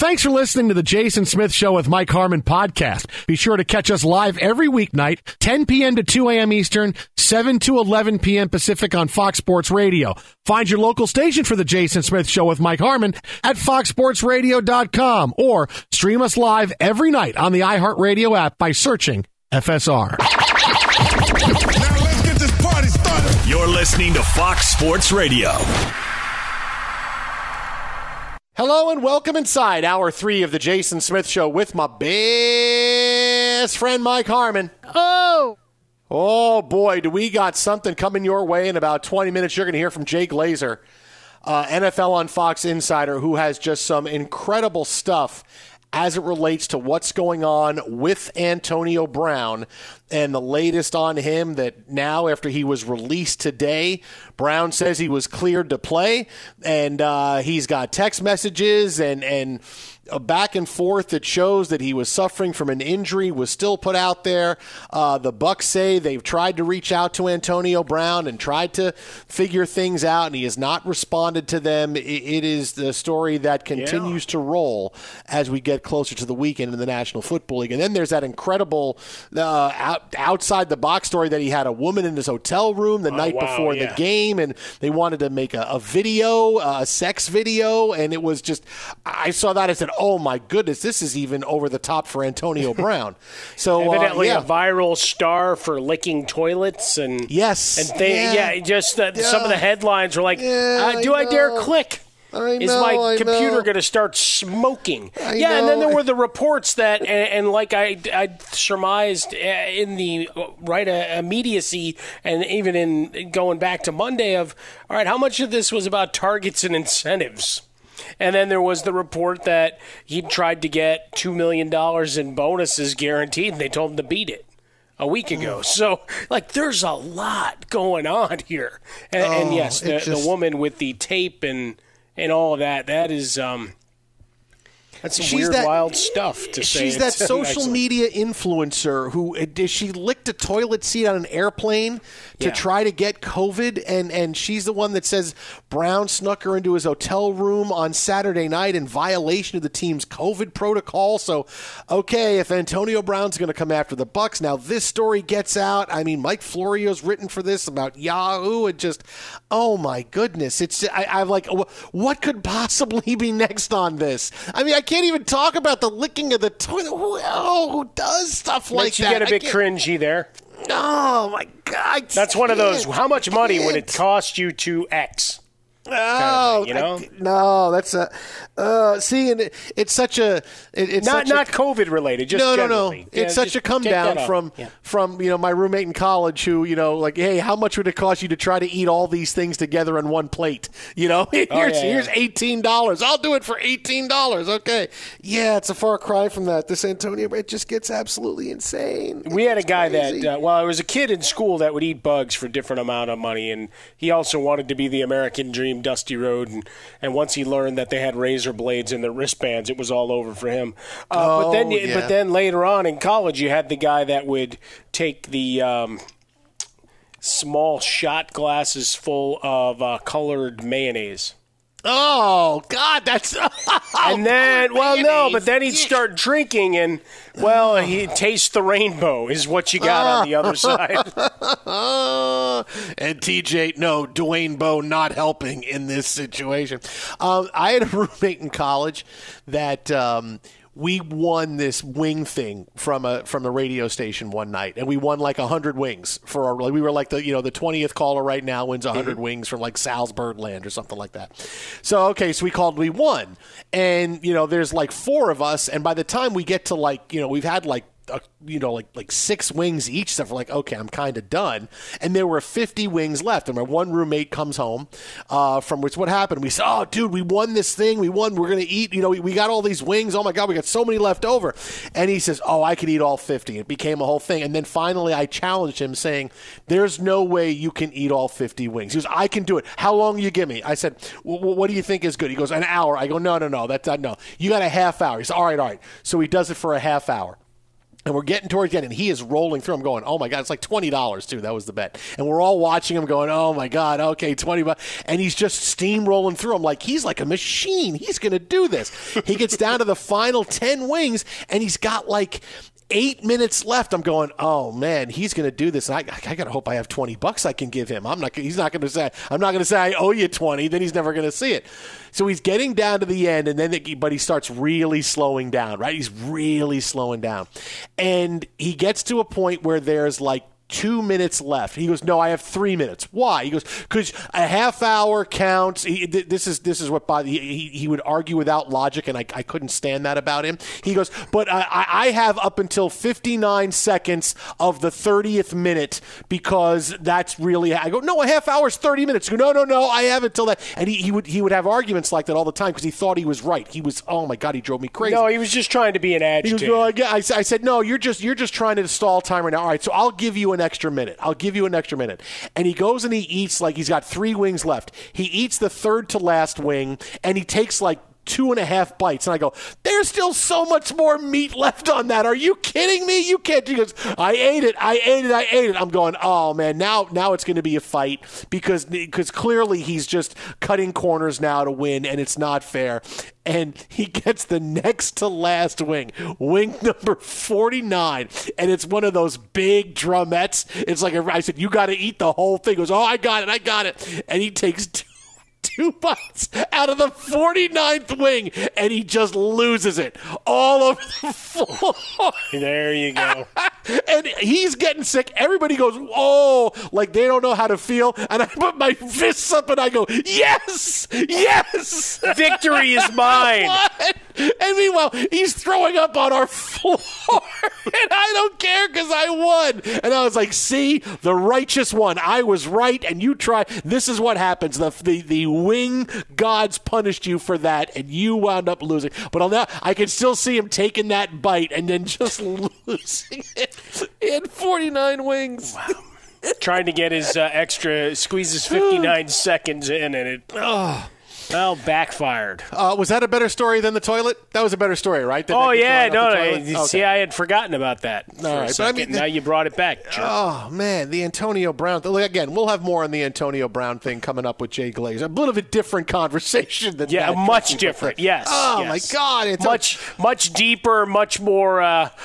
Thanks for listening to the Jason Smith Show with Mike Harmon podcast. Be sure to catch us live every weeknight, 10 p.m. to 2 a.m. Eastern, 7 to 11 p.m. Pacific on Fox Sports Radio. Find your local station for the Jason Smith Show with Mike Harmon at foxsportsradio.com or stream us live every night on the iHeartRadio app by searching FSR. Now let's get this party started. You're listening to Fox Sports Radio. Hello and welcome inside Hour 3 of the Jason Smith Show with my best friend Mike Harmon. Oh boy, do we got something coming your way in about 20 minutes. You're going to hear from Jay Glazer, NFL on Fox insider, who has just some incredible stuff as it relates to what's going on with Antonio Brown and the latest on him that now after he was released today, Brown says he was cleared to play, and he's got text messages and a back and forth that shows that he was suffering from an injury was still put out there. The Bucs say they've tried to reach out to Antonio Brown and tried to figure things out, and he has not responded to them. It is the story that continues to roll as we get closer to the weekend in the National Football League. And then there's that incredible outside the box story that he had a woman in his hotel room the night before the game, and they wanted to make a video, a sex video, and it was just, I saw that and said, oh my goodness, this is even over the top for Antonio Brown. So evidently a viral star for licking toilets and some of the headlines were like, do I dare click? Is my computer going to start smoking? And then there were the reports that, and like I surmised in the immediacy, and even in going back to Monday of, all right, how much of this was about targets and incentives? And then there was the report that he tried to get $2 million in bonuses guaranteed, and they told him to beat it a week ago. So, there's a lot going on here. And yes, the woman with the tape and all of that is that's some weird, wild stuff to say. She's that social media influencer who she licked a toilet seat on an airplane to try to get COVID, and she's the one that says Brown snuck her into his hotel room on Saturday night in violation of the team's COVID protocol. So, okay, if Antonio Brown's going to come after the Bucs, now this story gets out. I mean, Mike Florio's written for this about Yahoo, and just, oh my goodness, I'm like, what could possibly be next on this? I mean, I can't even talk about the licking of the toilet. Who does stuff like that? You get a bit cringy there. Oh, my God. That's one of those, how much money would it cost you to X? Oh, kind of thing, no, that's and it's such a it's not COVID related. Just generally. No. It's such a come down from my roommate in college who hey, how much would it cost you to try to eat all these things together on one plate? Here's $18. I'll do it for $18. Okay, it's a far cry from that. This Antonio, it just gets absolutely insane. We had a guy that I was a kid in school that would eat bugs for a different amount of money, and he also wanted to be the American dream. Dusty Road, and once he learned that they had razor blades in their wristbands, it was all over for him. But then later on in college, you had the guy that would take the small shot glasses full of colored mayonnaise. Oh, God, that's... and then, but then he'd start drinking, and, he'd taste the rainbow is what you got on the other side. And TJ, no, Dwayne Bowe not helping in this situation. I had a roommate in college that... we won this wing thing from a radio station one night, and we won 100 wings for our. We were the 20th caller right now wins 100 wings from Salzburgland or something like that. So we won, and there's 4 of us, and by the time we get to we've had 6 wings each, so we're okay, I'm kind of done. And there were 50 wings left. And my one roommate comes home from which what happened. We said, oh, dude, we won this thing. We're going to eat. We got all these wings. Oh, my God, we got so many left over. And he says, oh, I could eat all 50. It became a whole thing. And then finally I challenged him saying, there's no way you can eat all 50 wings. He goes, I can do it. How long you give me? I said, what do you think is good? He goes, an hour. I go, no. That's no. You got a half hour. He said, all right. So he does it for a half hour. And we're getting towards the end, and he is rolling through. I'm going, oh, my God, it's like $20, too. That was the bet. And we're all watching him going, oh, my God, okay, $20. And he's just steamrolling through. I'm like, he's like a machine. He's going to do this. He gets down to the final 10 wings, and he's got like 8 minutes left. I'm going, oh, man, he's going to do this. And I got to hope I have $20 I can give him. I'm not going to say I owe you 20. Then he's never going to see it. So he's getting down to the end, but he starts really slowing down, right? He's really slowing down. And he gets to a point where there's like 2 minutes left. He goes, no, I have 3 minutes. Why? He goes, because a half hour counts. This is what he would argue without logic, and I couldn't stand that about him. He goes, but I have up until 59 seconds of the 30th minute because that's really. I go, no, a half hour is 30 minutes. I go, no, I have until that. And he would have arguments like that all the time because he thought he was right. He was, oh my God, he drove me crazy. No, he was just trying to be an agitator. He goes, I said, no, you're just trying to stall time right now. All right, so I'll give you an extra minute. And he goes and he eats, like he's got 3 wings left. He eats the third to last wing, and he takes like 2.5 bites. And I go, there's still so much more meat left on that. Are you kidding me? You can't. He goes, I ate it. I'm going, oh, man, now it's going to be a fight because clearly he's just cutting corners now to win, and it's not fair. And he gets the next to last wing number 49, and it's one of those big drumettes. It's like I said, you got to eat the whole thing. He goes, oh, I got it. And he takes two bites out of the 49th wing, and he just loses it all over the floor. There you go. And he's getting sick. Everybody goes, oh, like they don't know how to feel. And I put my fists up and I go, yes, victory is mine. What? And meanwhile, he's throwing up on our floor. And I don't care because I won. And I was like, see, the righteous one. I was right, and you try. This is what happens. The wing gods punished you for that, and you wound up losing. But I can still see him taking that bite and then just losing it. He had 49 wings. Wow. Trying to get his squeezes 59 seconds in, and it backfired. Was that a better story than the toilet? That was a better story, right? See, I had forgotten about that. All right, but now you brought it back. Jerk. Oh, man, the Antonio Brown thing. Again, we'll have more on the Antonio Brown thing coming up with Jay Glazer. A bit of a different conversation than that. Much different, yes. Oh, yes. my God. It's much deeper, much more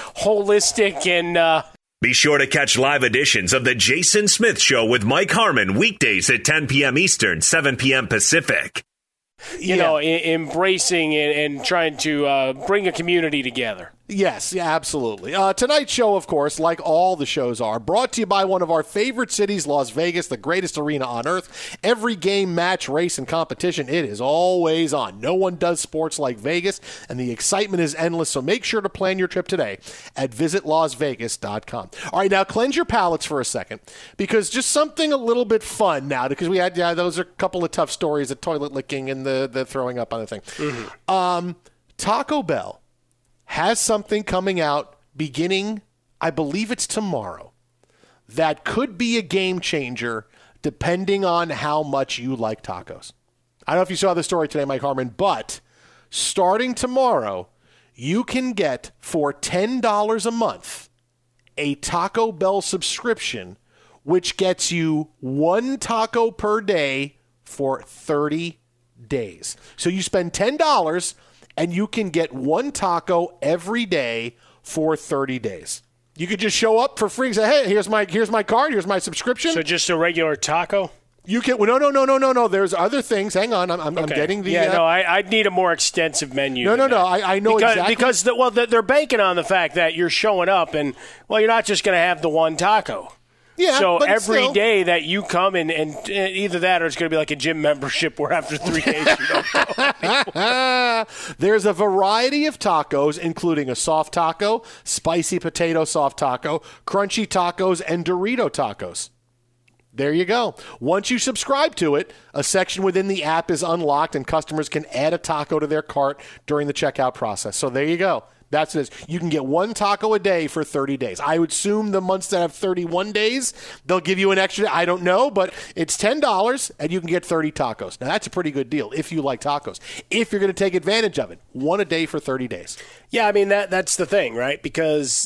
holistic and... Be sure to catch live editions of The Jason Smith Show with Mike Harmon weekdays at 10 p.m. Eastern, 7 p.m. Pacific. You know, embracing and trying to bring a community together. Yes, yeah, absolutely. Tonight's show, of course, like all the shows are, brought to you by one of our favorite cities, Las Vegas, the greatest arena on earth. Every game, match, race, and competition, it is always on. No one does sports like Vegas, and the excitement is endless, so make sure to plan your trip today at visitlasvegas.com. All right, now cleanse your palates for a second, because just something a little bit fun now, because we had, those are a couple of tough stories, the toilet licking and the throwing up on the thing. Mm-hmm. Taco Bell has something coming out beginning, I believe it's tomorrow, that could be a game changer depending on how much you like tacos. I don't know if you saw the story today, Mike Harmon, but starting tomorrow, you can get for $10 a month a Taco Bell subscription, which gets you 1 taco per day for 30 days. So you spend $10 and you can get 1 taco every day for 30 days. You could just show up for free and say, hey, here's my card, here's my subscription. So just a regular taco? You can. Well, no. There's other things. Hang on. I'm getting the. Yeah, I'd need a more extensive menu. No. I know exactly. Because they're banking on the fact that you're showing up and, you're not just going to have the 1 taco. Yeah, so every still, day that you come and either that or it's going to be like a gym membership where after 3 days you don't go. There's a variety of tacos, including a soft taco, spicy potato soft taco, crunchy tacos, and Dorito tacos. There you go. Once you subscribe to it, a section within the app is unlocked and customers can add a taco to their cart during the checkout process. So there you go. That's it. You can get 1 taco a day for 30 days. I would assume the months that have 31 days, they'll give you an extra. I don't know, but it's $10 and you can get 30 tacos. Now, that's a pretty good deal if you like tacos. If you're going to take advantage of it, 1 a day for 30 days. Yeah, I mean, that's the thing, right? Because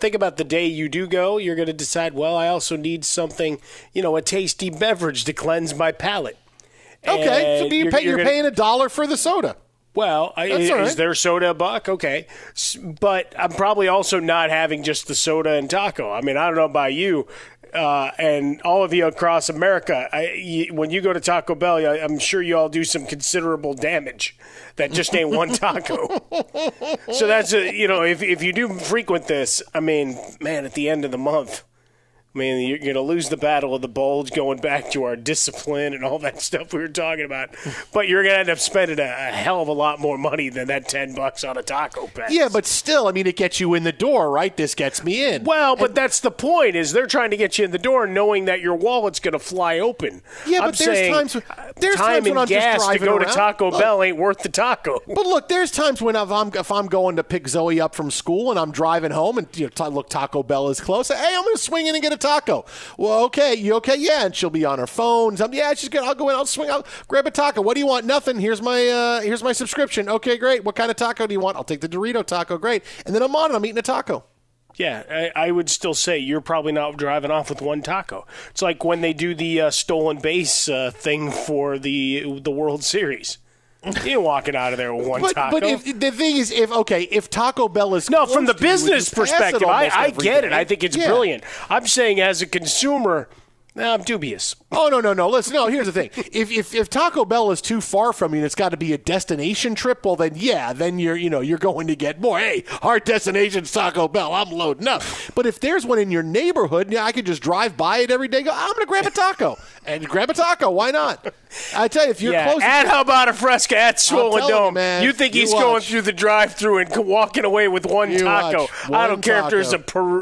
think about the day you do go, you're going to decide, well, I also need something, a tasty beverage to cleanse my palate. Okay, so you're paying $1 for the soda. Well, is there soda $1? Okay. But I'm probably also not having just the soda and taco. I mean, I don't know about you and all of you across America. When you go to Taco Bell, I'm sure you all do some considerable damage. That just ain't one taco. So that's, if you do frequent this, I mean, man, at the end of the month, you're going to lose the battle of the bulge going back to our discipline and all that stuff we were talking about. But you're going to end up spending a hell of a lot more money than that $10 on a taco pass. Yeah, but still, it gets you in the door, right? This gets me in. Well, but that's the point, is they're trying to get you in the door knowing that your wallet's going to fly open. Yeah, but there's times when I'm gas just driving to go around. To Taco Bell ain't worth the taco. But look, there's times when if I'm going to pick Zoe up from school and I'm driving home and look, Taco Bell is close. Hey, I'm going to swing in and get a taco. Well, okay, you okay? Yeah, and she'll be on her phone. Yeah, she's good. I'll go in. I'll grab a taco. What do you want? Nothing. Here's my subscription. Okay, great. What kind of taco do you want? I'll take the Dorito taco. Great. And then I'm on and I'm eating a taco. Yeah, I would still say you're probably not driving off with one taco. It's like when they do the stolen base thing for the World Series. You ain't walking out of there with one taco. But the thing is, if Taco Bell is no, from the business perspective, I get it. I think it's brilliant. I'm saying as a consumer, I'm dubious. Oh, no. Listen, here's the thing. If Taco Bell is too far from you and it's got to be a destination trip, well, then you're going to get more. Hey, our destination's Taco Bell. I'm loading up. But if there's one in your neighborhood, I could just drive by it every day and go, I'm going to grab a taco. And grab a taco. Why not? I tell you, if you're close. And how about a Fresca at Swollen Dome? You think he's going through the drive-thru and walking away with one taco. I don't care if there's a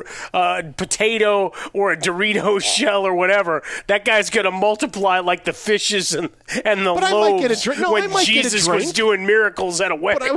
potato or a Dorito shell or whatever. That guy's going to multiply like the fishes and the loaves I might get a drink. No, when Jesus was doing miracles at a wedding.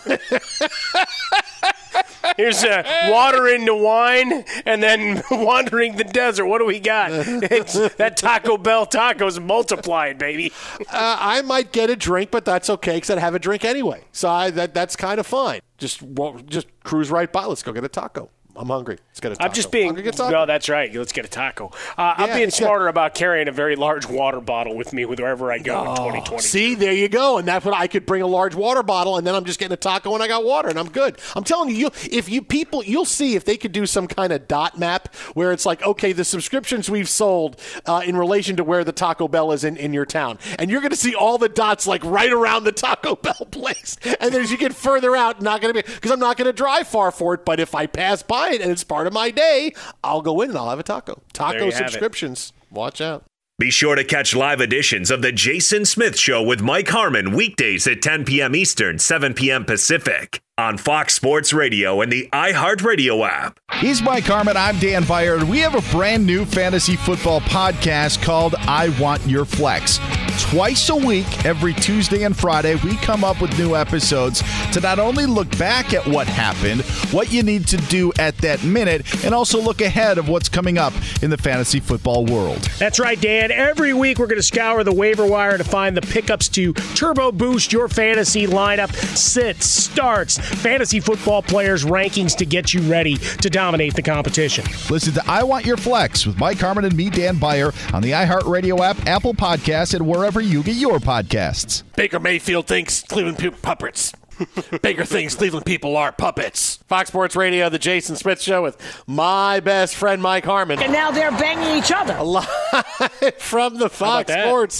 Here's water into wine and then wandering the desert. What do we got? That Taco Bell tacos multiplying, baby. I might get a drink, but that's okay because I'd have a drink anyway. So that's kind of fine. Just cruise right by. Let's go get a taco. I'm hungry. Let's get a taco. I'm just being. No, that's right. Let's get a taco. I'm being smarter about carrying a very large water bottle with me wherever I go in 2020. See, there you go. And that's what I could bring a large water bottle, and then I'm just getting a taco and I got water, and I'm good. I'm telling you, you'll see if they could do some kind of dot map where it's like, okay, the subscriptions we've sold in relation to where the Taco Bell is in your town, and you're going to see all the dots like right around the Taco Bell place. And then as you get further out, not going to be because I'm not going to drive far for it. But if I pass by it and it's part of my day, I'll go in and I'll have a taco. Taco subscriptions. Watch out. Be sure to catch live editions of The Jason Smith Show with Mike Harmon weekdays at 10 p.m. Eastern, 7 p.m. Pacific on Fox Sports Radio and the iHeartRadio app. He's Mike Harmon. I'm Dan Byer. We have a brand new fantasy football podcast called I Want Your Flex. Twice a week, every Tuesday and Friday, we come up with new episodes to not only look back at what happened, what you need to do at that minute, and also look ahead of what's coming up in the fantasy football world. That's right, Dan. Every week, we're going to scour the waiver wire to find the pickups to turbo boost your fantasy lineup, sits, starts, fantasy football players' rankings to get you ready to dominate the competition. Listen to I Want Your Flex with Mike Harmon and me, Dan Byer, on the iHeartRadio app, Apple Podcasts, and wherever you get your podcasts. Baker Mayfield thinks Cleveland puppets. Baker thinks Cleveland people are puppets. Fox Sports Radio, The Jason Smith Show with my best friend, Mike Harmon. And now they're banging each other. Live from the Fox Sports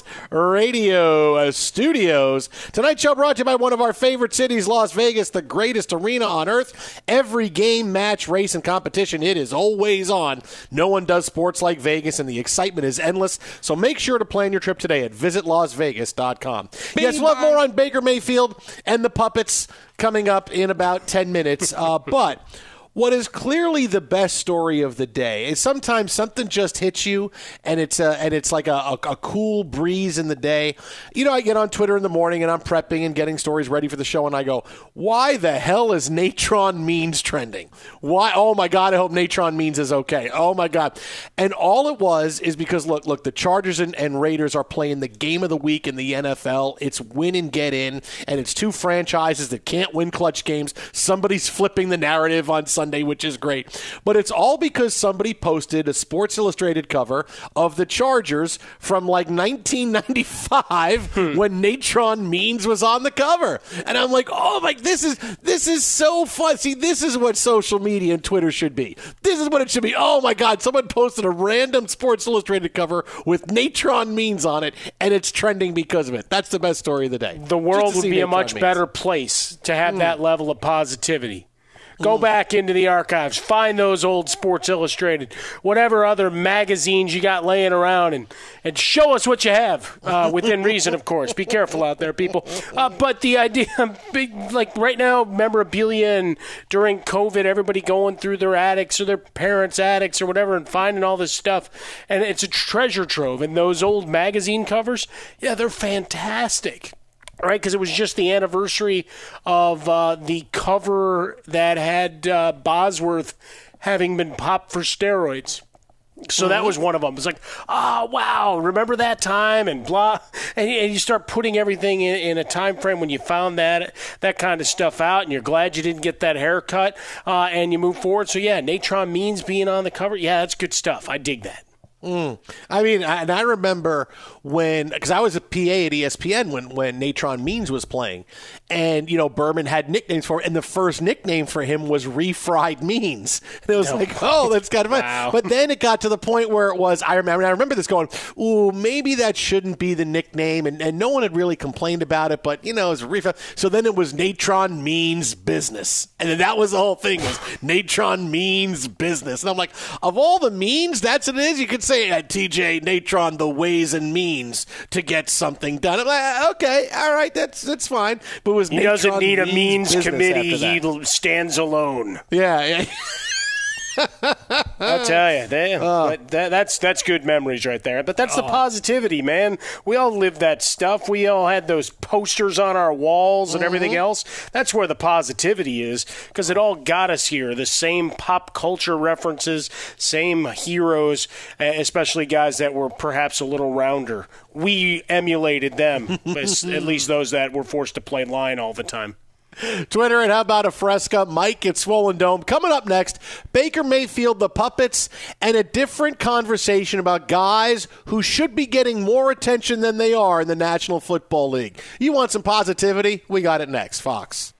Radio studios. Tonight's show brought to you by one of our favorite cities, Las Vegas, the greatest arena on earth. Every game, match, race, and competition, it is always on. No one does sports like Vegas, and the excitement is endless. So make sure to plan your trip today at visitlasvegas.com. Yes, we'll have more on Baker Mayfield and the puppets coming up in about 10 minutes. But what is clearly the best story of the day is sometimes something just hits you, and it's like a cool breeze in the day. I get on Twitter in the morning, and I'm prepping and getting stories ready for the show, and I go, why the hell is Natron Means trending? Why? Oh, my God, I hope Natron Means is okay. Oh, my God. And all it was is because, look, the Chargers and Raiders are playing the game of the week in the NFL. It's win and get in, and it's two franchises that can't win clutch games. Somebody's flipping the narrative on Sunday Sunday, which is great. But it's all because somebody posted a Sports Illustrated cover of the Chargers from like 1995 when Natron Means was on the cover. And I'm like, oh my, this is so fun. See, this is what social media and Twitter should be. This is what it should be. Oh my God, someone posted a random Sports Illustrated cover with Natron Means on it, and it's trending because of it. That's the best story of the day. The world would be a much better place to have that level of positivity. Go back into the archives, find those old Sports Illustrated, whatever other magazines you got laying around, and show us what you have, within reason, of course. Be careful out there, people. But the idea, like right now, memorabilia, and during COVID, everybody going through their attics or their parents' attics or whatever and finding all this stuff, and it's a treasure trove. And those old magazine covers, yeah, they're fantastic. Right, because it was just the anniversary of the cover that had Bosworth having been popped for steroids. So that was one of them. It's like, oh, wow, remember that time and blah. And you start putting everything in a time frame when you found that kind of stuff out, and you're glad you didn't get that haircut, and you move forward. So, yeah, Natron Means being on the cover, yeah, that's good stuff. I dig that. I mean, and I remember because I was a PA at ESPN when Natron Means was playing, and, Berman had nicknames for him, and the first nickname for him was Refried Means. And it was that's kind of fun. Wow. But then it got to the point where it was, I remember this going, ooh, maybe that shouldn't be the nickname, and no one had really complained about it, but, it was Refried. So then it was Natron Means Business. And then that was the whole thing, was Natron Means Business. And I'm like, of all the means, that's what it is? You could say TJ Natron, the ways and means to get something done. I'm like, okay, all right, that's fine. But it was he doesn't need a means committee. He stands alone. Yeah. I'll tell you, that's good memories right there. But that's the positivity, man. We all lived that stuff. We all had those posters on our walls and everything else. That's where the positivity is, because it all got us here. The same pop culture references, same heroes, especially guys that were perhaps a little rounder. We emulated them, at least those that were forced to play line all the time. Twitter at How About a Fresca, Mike at Swollen Dome. Coming up next, Baker Mayfield, the Puppets, and a different conversation about guys who should be getting more attention than they are in the National Football League. You want some positivity? We got it next, Fox.